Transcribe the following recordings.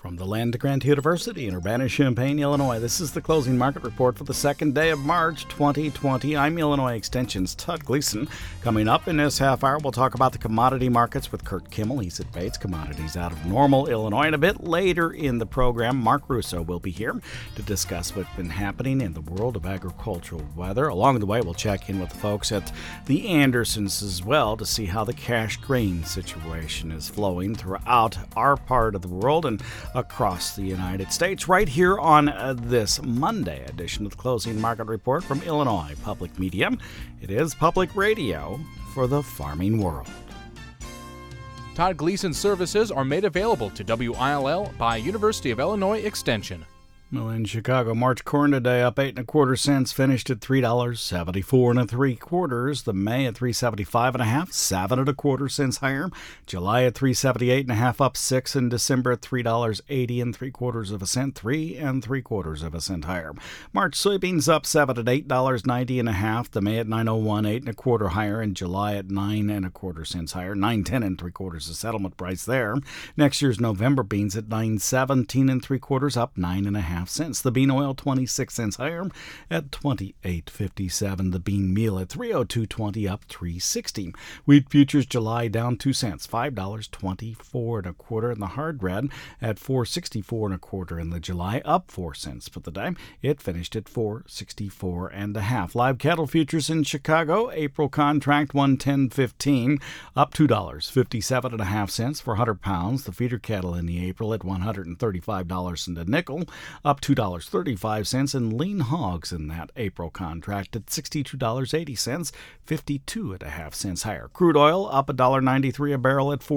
From the land grant University in Urbana-Champaign, Illinois, this is the closing market report for the second day of March 2020. I'm Illinois Extension's Todd Gleason. Coming up in this half hour, we'll talk about the commodity markets with Kurt Kimmel. He's at Bates Commodities out of Normal, Illinois. And a bit later in the program, Mark Russo will be here to discuss what's been happening in the world of agricultural weather. Along the way, we'll check in with the folks at the Andersons as well to see how the cash grain situation is flowing throughout our part of the world and across the United States, right here on this Monday edition of the Closing Market Report from Illinois Public Media. It is public radio for the farming world. Todd Gleason services are made available to WILL by University of Illinois Extension. Well, in Chicago, March corn today up 8 1/4 cents, finished at $3.74 3/4. The May at $3.75 1/2, 7 1/4 cents higher. July at $3.78 1/2, up 6, and December at $3.80 3/4 cents, 3 3/4 cents higher. March soybeans up 7 at $8.90 1/2. The May at $9.01 8 1/4 higher, and July at 9 1/4 cents higher, 9.10 3/4 the settlement price there. Next year's November beans at 9.17 3/4, up 9 1/2 cents. The bean oil 26 cents higher at 28.57. The bean meal at 302.20, up 3.60. Wheat futures July down 2 cents, $5.24 1/4, and the hard red at 4.64 1/4 in the July, up 4 cents for the day. It finished at 4.64 1/2. Live cattle futures in Chicago, April contract 110.15, up $2.57 1/2 for 100 pounds. The feeder cattle in the April at $135 and a nickel, up $2.35, and lean hogs in that April contract at $62.80, 52 1/2 cents higher. Crude oil up $1.93 a barrel at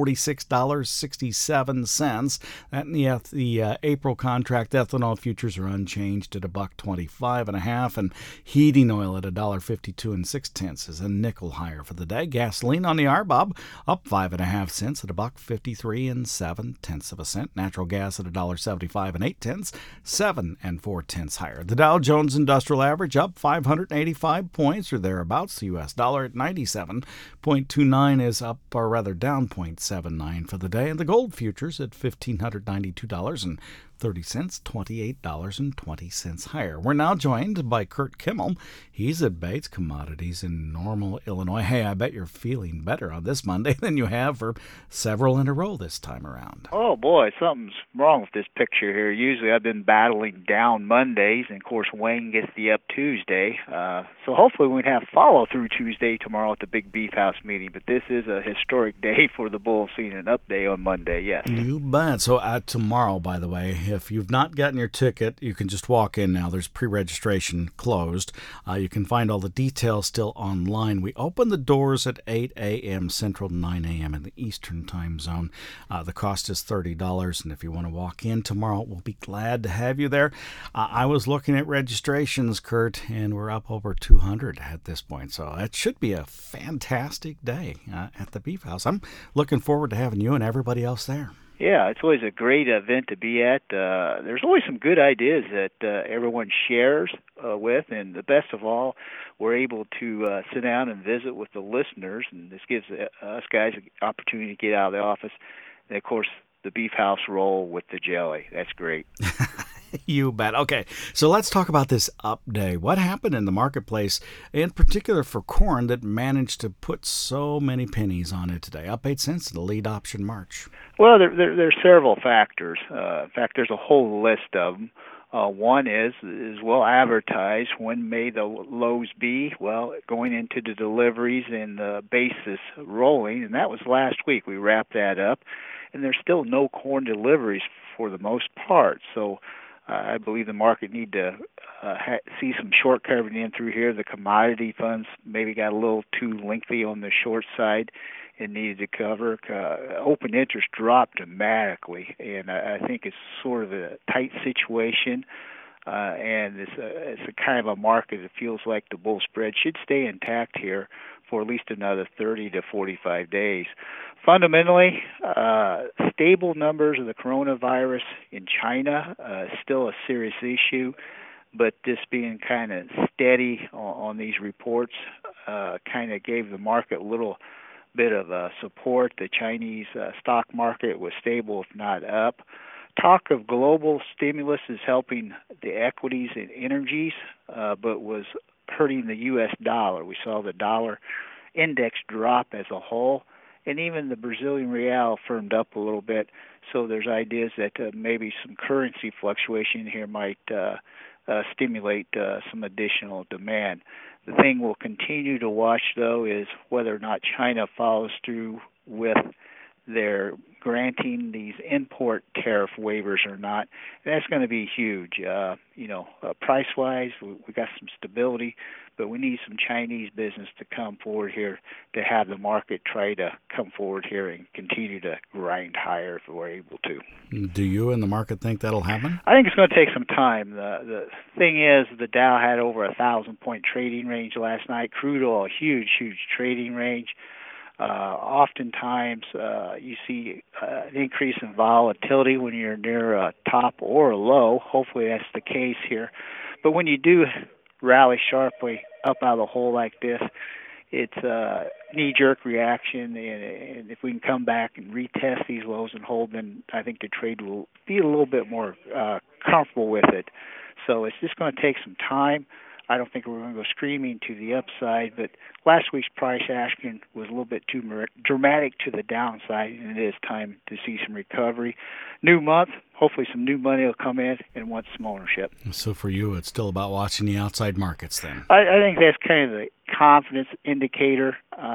$46.67. And the April contract ethanol futures are unchanged at $1.25 1/2, and heating oil at $1.52 6 is a nickel higher for the day. Gasoline on the RBOB up 5 1/2 cents at $1.53 7 cents. Natural gas at $1.75 8, 7 4 higher. The Dow Jones Industrial Average up 585 points or thereabouts. The U.S. dollar at 97.29 is up, or rather down 0.79 for the day. And the gold futures at $1,592.30, $28.20 higher. We're now joined by Kurt Kimmel. He's at Bates Commodities in Normal, Illinois. Hey, I bet you're feeling better on this Monday than you have for several in a row this time around. Oh, boy, something's wrong with this picture here. Usually I've been battling down Mondays, and, of course, Wayne gets the up Tuesday. So hopefully we'd have follow-through Tuesday tomorrow at the Big Beef House meeting. But this is a historic day for the bull season, up day on Monday, yes. You bet. So tomorrow, by the way, if you've not gotten your ticket, you can just walk in now. There's pre-registration closed. You can find all the details still online. We open the doors at 8 a.m. Central, 9 a.m. in the Eastern Time Zone. The cost is $30, and if you want to walk in tomorrow, we'll be glad to have you there. I was looking at registrations, Kurt, and we're up over 200 at this point, so it should be a fantastic day at the Beef House. I'm looking forward to having you and everybody else there. Yeah, it's always a great event to be at. There's always some good ideas that everyone shares with, and the best of all, we're able to sit down and visit with the listeners, and this gives us guys an opportunity to get out of the office. And, of course, the Beef House roll with the jelly. That's great. You bet. Okay, so let's talk about this up day. What happened in the marketplace, in particular for corn, that managed to put so many pennies on it today? Up 8 cents in the lead option March. Well, there's several factors. In fact, there's a whole list of them. One is well advertised. When may the lows be? Well, going into the deliveries and the basis rolling, and that was last week. We wrapped that up, and there's still no corn deliveries for the most part. So I believe the market need to see some short covering in through here. The commodity funds maybe got a little too lengthy on the short side and needed to cover. Open interest dropped dramatically, and I think it's sort of a tight situation. And it's a kind of a market that feels like the bull spread should stay intact here for at least another 30 to 45 days. Fundamentally, stable numbers of the coronavirus in China is still a serious issue, but this being kind of steady on these reports kind of gave the market a little bit of support. The Chinese stock market was stable, if not up. talk of global stimulus is helping the equities and energies, but was hurting the U.S. dollar. We saw the dollar index drop as a whole, and even the Brazilian real firmed up a little bit. So there's ideas that maybe some currency fluctuation here might stimulate some additional demand. The thing we'll continue to watch, though, is whether or not China follows through with their granting these import tariff waivers or not. And that's going to be huge. Price-wise, we got some stability, but we need some Chinese business to come forward here to have the market try to come forward here and continue to grind higher if we're able to. Do you and the market think that'll happen? I think it's going to take some time. The thing is, the Dow had over 1,000-point trading range last night. Crude oil, a huge trading range. Oftentimes, you see an increase in volatility when you're near a top or a low. Hopefully that's the case here. But when you do rally sharply up out of the hole like this, it's a knee-jerk reaction, and if we can come back and retest these lows and hold, then I think the trade will be a little bit more comfortable with it. So it's just going to take some time. I don't think we're going to go screaming to the upside, but last week's price action was a little bit too dramatic to the downside, and it is time to see some recovery. New month, hopefully some new money will come in and want some ownership. So for you, it's still about watching the outside markets then? I think that's kind of the confidence indicator.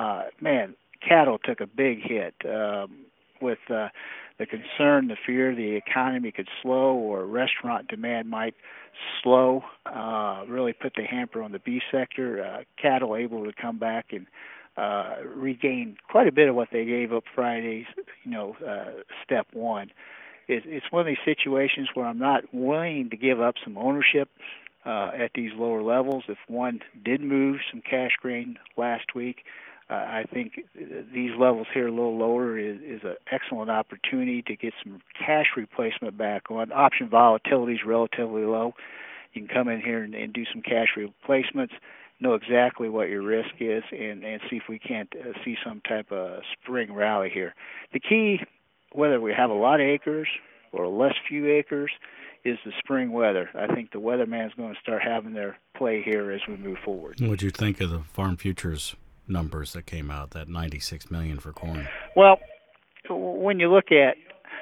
Cattle took a big hit with the concern, the fear the economy could slow or restaurant demand might slow, really put the hamper on the beef sector. Cattle able to come back and regain quite a bit of what they gave up Friday's, step one. It's one of these situations where I'm not willing to give up some ownership at these lower levels. If one did move some cash grain last week, I think these levels here a little lower is an excellent opportunity to get some cash replacement back on. Option volatility is relatively low. You can come in here and do some cash replacements, know exactly what your risk is, and see if we can't see some type of spring rally here. The key, whether we have a lot of acres or less few acres, is the spring weather. I think the weatherman's going to start having their play here as we move forward. What do you think of the farm futures numbers that came out, that 96 million for corn? Well, when you look at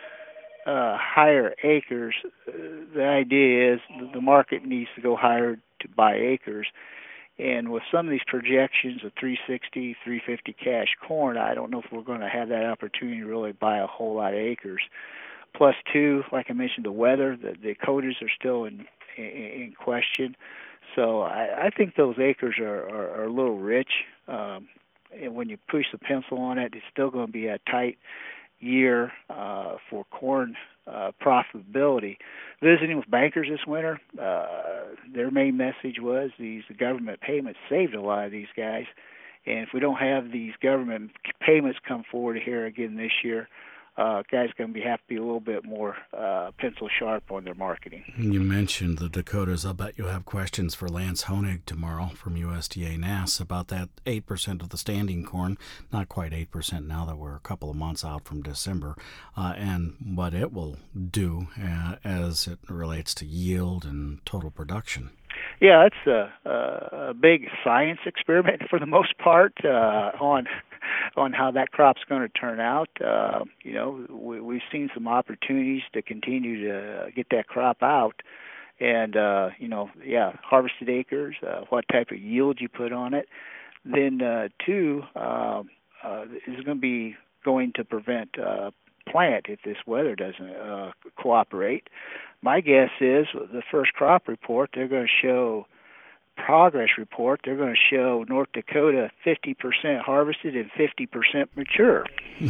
higher acres, the idea is the market needs to go higher to buy acres. And with some of these projections of 360, 350 cash corn, I don't know if we're going to have that opportunity to really buy a whole lot of acres. Plus, two, like I mentioned, the weather, the quotas are still in question. So I think those acres are a little rich. And when you push the pencil on it, it's still going to be a tight year for corn profitability. Visiting with bankers this winter, their main message was the government payments saved a lot of these guys. And if we don't have these government payments come forward here again this year, guys going to have to be a little bit more pencil sharp on their marketing. You mentioned the Dakotas. I'll bet you'll have questions for Lance Honig tomorrow from USDA NASS about that 8% of the standing corn, not quite 8% now that we're a couple of months out from December, and what it will do as it relates to yield and total production. Yeah, it's a big science experiment for the most part on how that crop's going to turn out. We've seen some opportunities to continue to get that crop out. And, harvested acres, what type of yield you put on it. Then, two, is going to be going to prevent plant if this weather doesn't cooperate. My guess is the first crop report, they're going to show progress report, they're going to show North Dakota 50% harvested and 50% mature.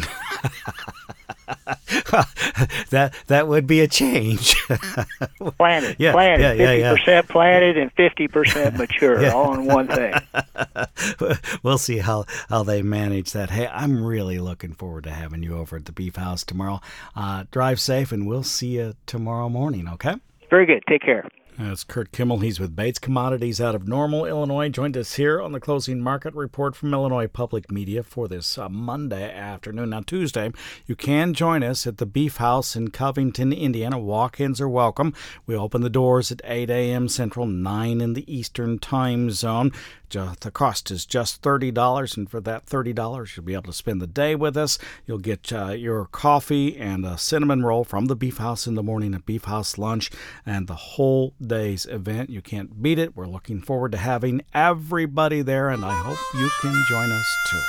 that would be a change. Planted, 50% planted and 50% mature, all in one thing. We'll see how they manage that. Hey, I'm really looking forward to having you over at the Beef House tomorrow. Drive safe, and we'll see you tomorrow morning, okay? Very good. Take care. That's Kurt Kimmel. He's with Bates Commodities out of Normal, Illinois. Joined us here on the Closing Market Report from Illinois Public Media for this Monday afternoon. Now, Tuesday, you can join us at the Beef House in Covington, Indiana. Walk-ins are welcome. We open the doors at 8 a.m. Central, 9 in the Eastern Time Zone. The cost is just $30, and for that $30, you'll be able to spend the day with us. You'll get your coffee and a cinnamon roll from the Beef House in the morning, a Beef House lunch, and the whole day's event. You can't beat it. We're looking forward to having everybody there, and I hope you can join us too.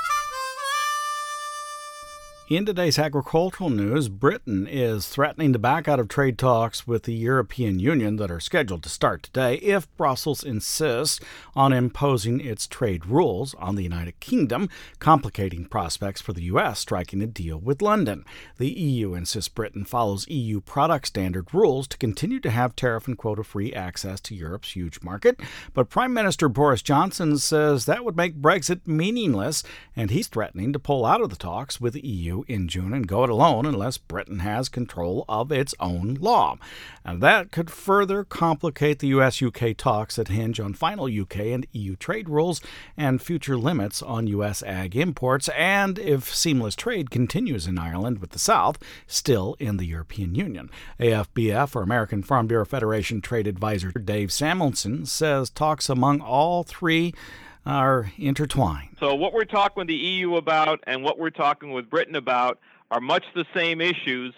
In today's agricultural news, Britain is threatening to back out of trade talks with the European Union that are scheduled to start today if Brussels insists on imposing its trade rules on the United Kingdom, complicating prospects for the U.S. striking a deal with London. The EU insists Britain follows EU product standard rules to continue to have tariff and quota-free access to Europe's huge market, but Prime Minister Boris Johnson says that would make Brexit meaningless, and he's threatening to pull out of the talks with the EU in June and go it alone unless Britain has control of its own law. And that could further complicate the U.S.-UK talks that hinge on final UK and EU trade rules and future limits on U.S. ag imports, and if seamless trade continues in Ireland with the South still in the European Union. AFBF, or American Farm Bureau Federation trade advisor Dave Samuelson, says talks among all three are intertwined. So what we're talking with the EU about and what we're talking with Britain about are much the same issues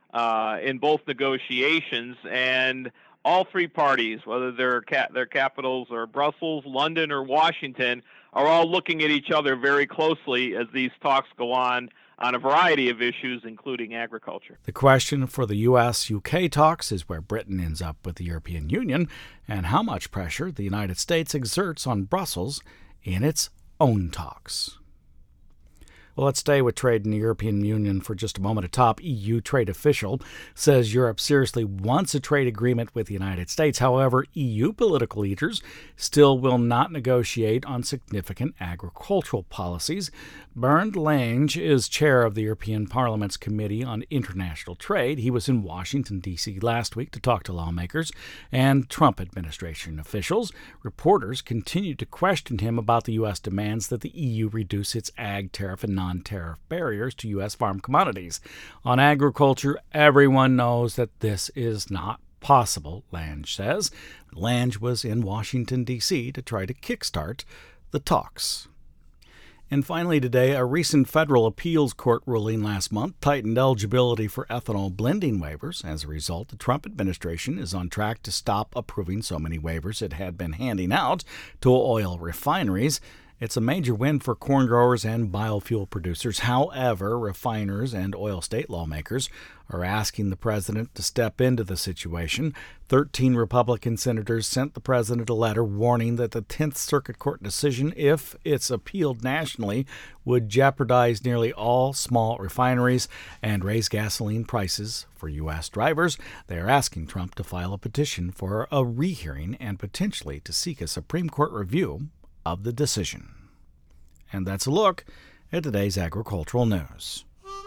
in both negotiations, and all three parties, whether their capitals are Brussels, London, or Washington, are all looking at each other very closely as these talks go on a variety of issues, including agriculture. The question for the U.S.-UK talks is where Britain ends up with the European Union and how much pressure the United States exerts on Brussels in its own talks. Well, let's stay with trade in the European Union for just a moment. A top EU trade official says Europe seriously wants a trade agreement with the United States. However, EU political leaders still will not negotiate on significant agricultural policies. Bernd Lange is chair of the European Parliament's Committee on International Trade. He was in Washington, D.C. last week to talk to lawmakers and Trump administration officials. Reporters continued to question him about the U.S. demands that the EU reduce its ag tariff and non-tariff barriers to U.S. farm commodities. On agriculture, everyone knows that this is not possible, Lange says. Lange was in Washington, D.C. to try to kickstart the talks. And finally today, a recent federal appeals court ruling last month tightened eligibility for ethanol blending waivers. As a result, the Trump administration is on track to stop approving so many waivers it had been handing out to oil refineries. It's a major win for corn growers and biofuel producers. However, refiners and oil state lawmakers are asking the president to step into the situation. 13 Republican senators sent the president a letter warning that the 10th Circuit Court decision, if it's appealed nationally, would jeopardize nearly all small refineries and raise gasoline prices for U.S. drivers. They are asking Trump to file a petition for a rehearing and potentially to seek a Supreme Court review of the decision. And that's a look at today's agricultural news.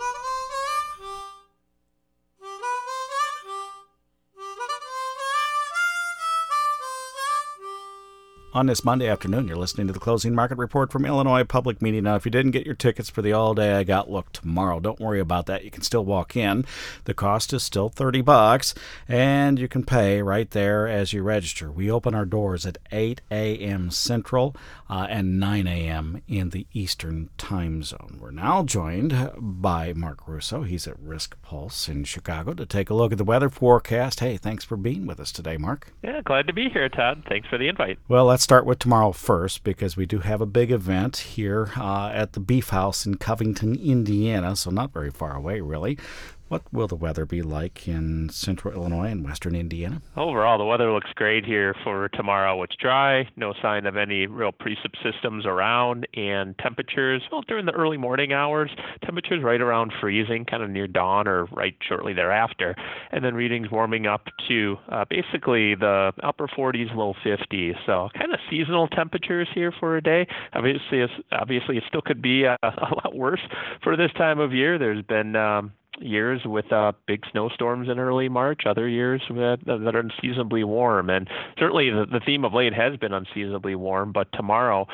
On this Monday afternoon, you're listening to the Closing Market Report from Illinois Public Media. Now, if you didn't get your tickets for the all-day I Got Look tomorrow, don't worry about that. You can still walk in. The cost is still $30, and you can pay right there as you register. We open our doors at 8 a.m. Central and 9 a.m. in the Eastern Time Zone. We're now joined by Mark Russo. He's at Risk Pulse in Chicago to take a look at the weather forecast. Hey, thanks for being with us today, Mark. Yeah, glad to be here, Todd. Thanks for the invite. Well, let's start with tomorrow first because we do have a big event here at the Beef House in Covington, Indiana, so not very far away, really. What will the weather be like in central Illinois and western Indiana? Overall, the weather looks great here for tomorrow. It's dry, no sign of any real precip systems around, and temperatures, well, during the early morning hours, temperatures right around freezing, kind of near dawn or right shortly thereafter, and then readings warming up to basically the upper 40s, low 50s. So kind of seasonal temperatures here for a day. Obviously, it still could be a lot worse for this time of year. There's been years with big snowstorms in early March, other years that are unseasonably warm. And certainly the theme of late has been unseasonably warm, but tomorrow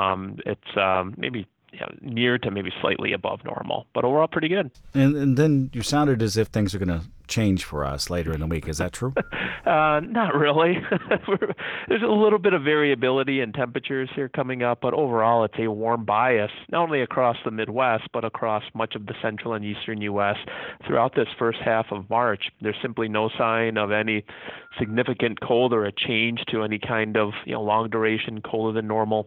it's maybe near to maybe slightly above normal, but overall pretty good. And then you sounded as if things are going to change for us later in the week. Is that true? Not really. There's a little bit of variability in temperatures here coming up, but overall it's a warm bias, not only across the Midwest, but across much of the central and eastern U.S. throughout this first half of March. There's simply no sign of any significant cold or a change to any kind of long duration colder than normal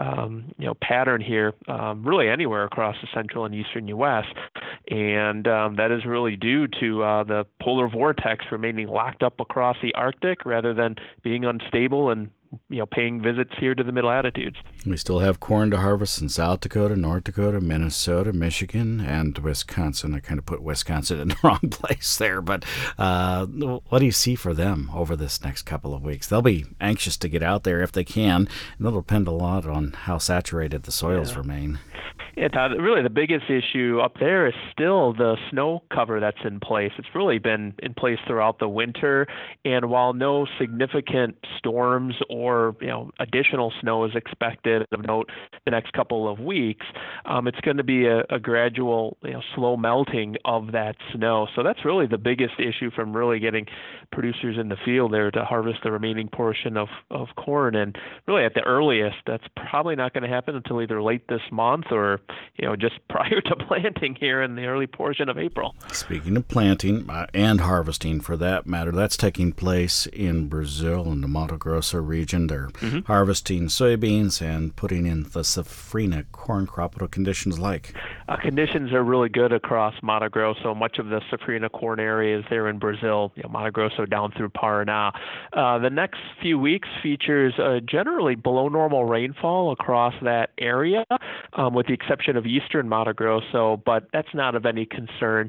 pattern here, really anywhere across the central and eastern U.S. And that is really due to the polar vortex remaining locked up across the Arctic rather than being unstable and paying visits here to the middle latitudes. We still have corn to harvest in South Dakota, North Dakota, Minnesota, Michigan, and Wisconsin. I kind of put Wisconsin in the wrong place there, but what do you see for them over this next couple of weeks? They'll be anxious to get out there if they can, and it'll depend a lot on how saturated the soils remain. Yeah, Todd, really the biggest issue up there is still the snow cover that's in place. It's really been in place throughout the winter, and while no significant storms or additional snow is expected of note the next couple of weeks, it's going to be a gradual slow melting of that snow. So that's really the biggest issue from really getting producers in the field there to harvest the remaining portion of corn. And really at the earliest, that's probably not going to happen until either late this month or just prior to planting here in the early portion of April. Speaking of planting and harvesting, for that matter, that's taking place in Brazil in the Mato Grosso region. They're harvesting soybeans and putting in the safrinha corn crop. What are conditions like? Conditions are really good across Mato Grosso. Much of the safrinha corn area is there in Brazil, Mato Grosso down through Paraná. The next few weeks features generally below normal rainfall across that area, with the exception of eastern Mato Grosso, but that's not of any concern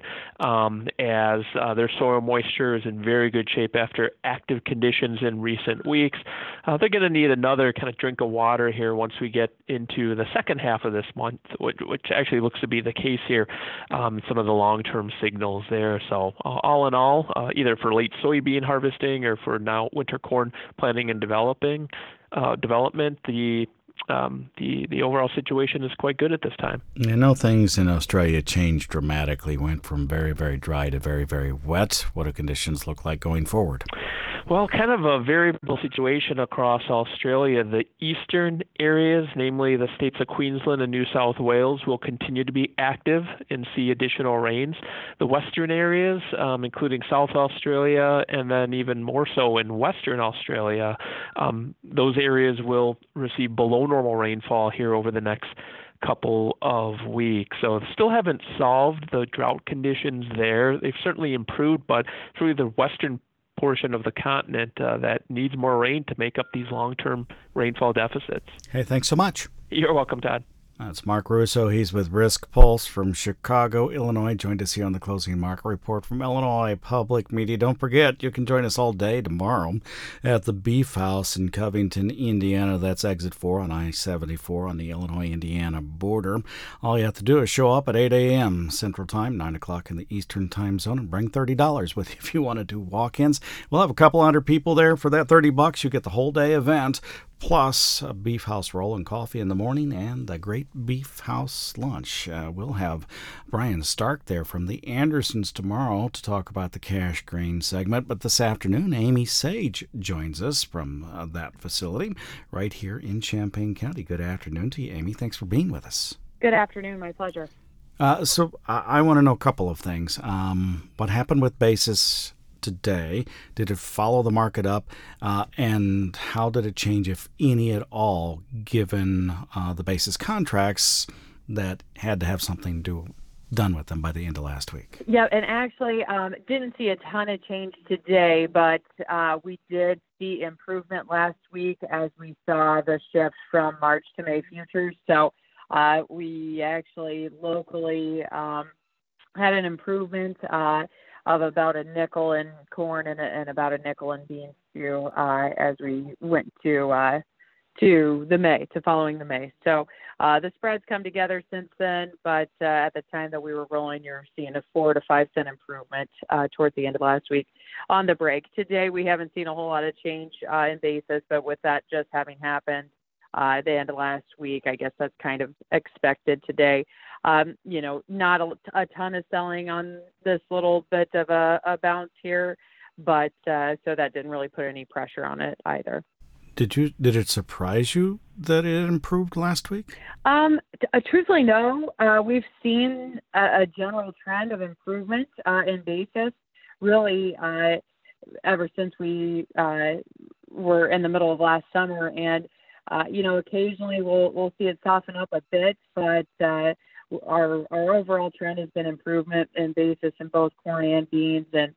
as their soil moisture is in very good shape after active conditions in recent weeks. They're going to need another kind of drink of water here once we get into the second half of this month, which actually looks to be the case here, some of the long-term signals there. So all in all, either for late soybean harvesting or for now winter corn planting and development, the overall situation is quite good at this time. Things in Australia changed dramatically, went from very, very dry to very, very wet. What do conditions look like going forward? Well, kind of a variable situation across Australia. The eastern areas, namely the states of Queensland and New South Wales, will continue to be active and see additional rains. The western areas, including South Australia and then even more so in Western Australia, those areas will receive below normal rainfall here over the next couple of weeks. So still haven't solved the drought conditions there. They've certainly improved, but it's really the western portion of the continent that needs more rain to make up these long-term rainfall deficits. Hey, thanks so much. You're welcome, Todd. That's Mark Russo. He's with Risk Pulse from Chicago, Illinois. Joined us here on the Closing Market Report from Illinois Public Media. Don't forget, you can join us all day tomorrow at the Beef House in Covington, Indiana. That's exit 4 on I-74 on the Illinois-Indiana border. All you have to do is show up at 8 a.m. Central Time, 9 o'clock in the Eastern Time Zone, and bring $30 with you if you want to do walk-ins. We'll have a couple hundred people there. For that $30, you get the whole day event, plus a Beef House roll and coffee in the morning and a great Beef House lunch. We'll have Brian Stark there from the Andersons tomorrow to talk about the cash grain segment. But this afternoon, Amy Sage joins us from that facility right here in Champaign County. Good afternoon to you, Amy. Thanks for being with us. Good afternoon. My pleasure. So I want to know a couple of things. What happened with basis today? Did it follow the market up? And how did it change, if any at all, given the basis contracts that had to have something done with them by the end of last week? Yeah, and actually didn't see a ton of change today, but we did see improvement last week as we saw the shift from March to May futures. So we actually locally had an improvement of about a nickel in corn and about a nickel in beans too, as we went to to following the May. So the spreads come together since then, but at the time that we were rolling, you're seeing a 4 to 5 cent improvement towards the end of last week on the break. Today, we haven't seen a whole lot of change in basis, but with that just having happened at the end of last week, I guess that's kind of expected today. Not a ton of selling on this little bit of a bounce here, but so that didn't really put any pressure on it either. Did it surprise you that it improved last week? Truthfully, no. We've seen a general trend of improvement in basis, really, ever since we were in the middle of last summer. And occasionally we'll see it soften up a bit, but our overall trend has been improvement in basis in both corn and beans, and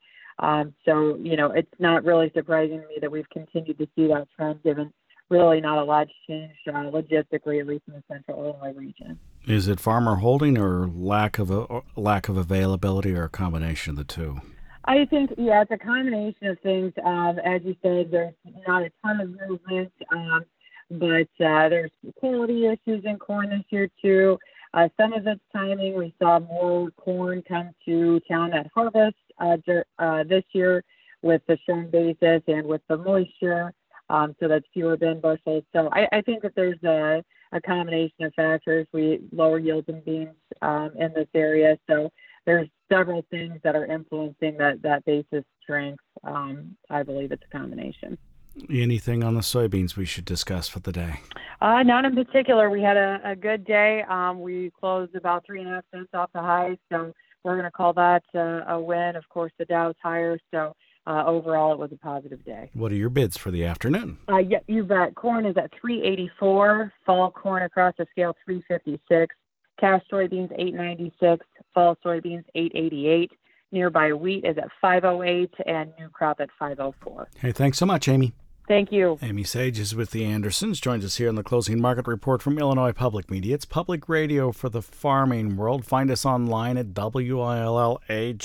so it's not really surprising to me that we've continued to see that trend, given really not a lot changed logistically, at least in the Central Illinois region. Is it farmer holding or lack of availability, or a combination of the two? I think, it's a combination of things. As you said, there's not a ton of movement, but there's quality issues in corn this year too. Some of it's timing. We saw more corn come to town at harvest this year with the strong basis and with the moisture, so that's fewer bin bushels. So I think that there's a combination of factors. We lower yields in beans in this area, so there's several things that are influencing that basis strength. I believe it's a combination. Anything on the soybeans we should discuss for the day? Not in particular. We had a good day. We closed about 3.5 cents off the highs, so we're going to call that a win. Of course, the Dow's higher, so overall it was a positive day. What are your bids for the afternoon? Yeah, you bet. Corn is at $3.84. Fall corn across the scale $3.56. Cash soybeans $8.96. Fall soybeans $8.88. Nearby wheat is at $5.08, and new crop at $5.04. Hey, thanks so much, Amy. Thank you. Amy Sage is with the Andersons, joins us here on the Closing Market Report from Illinois Public Media. It's public radio for the farming world. Find us online at willag.org.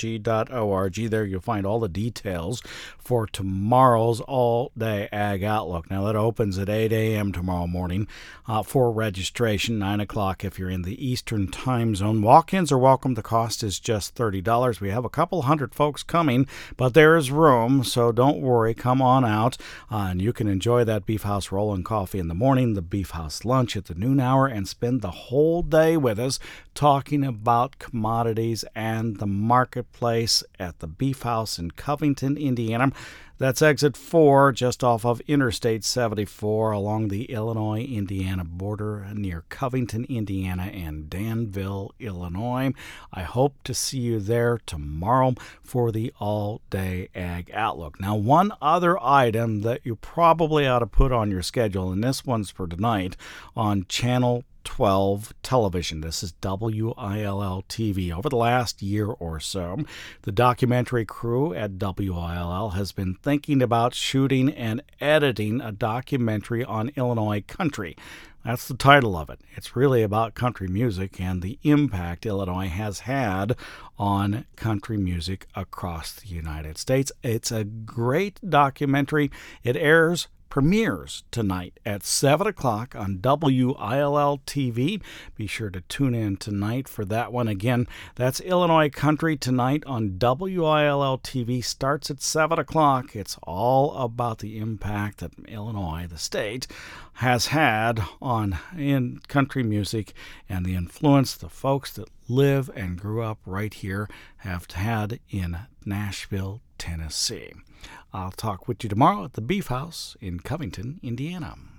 There you'll find all the details for tomorrow's all-day ag outlook. Now, that opens at 8 a.m. tomorrow morning for registration, 9 o'clock if you're in the Eastern time zone. Walk-ins are welcome. The cost is just $30. We have a couple hundred folks coming, but there is room, so don't worry. Come on out. And you can enjoy that Beef House roll and coffee in the morning, the Beef House lunch at the noon hour, and spend the whole day with us talking about commodities and the marketplace at the Beef House in Covington, Indiana. That's exit 4, just off of Interstate 74 along the Illinois-Indiana border near Covington, Indiana and Danville, Illinois. I hope to see you there tomorrow for the all-day ag outlook. Now, one other item that you probably ought to put on your schedule, and this one's for tonight on Channel 12 television. This is WILL TV. Over the last year or so, the documentary crew at WILL has been thinking about shooting and editing a documentary on Illinois country. That's the title of it. It's really about country music and the impact Illinois has had on country music across the United States. It's a great documentary. It premieres tonight at 7 o'clock on WILL TV. Be sure to tune in tonight for that one. Again, that's Illinois Country tonight on WILL TV. Starts at 7 o'clock. It's all about the impact that Illinois, the state, has had in country music and the influence the folks that live and grew up right here have had in Nashville, Tennessee. I'll talk with you tomorrow at the Beef House in Covington, Indiana.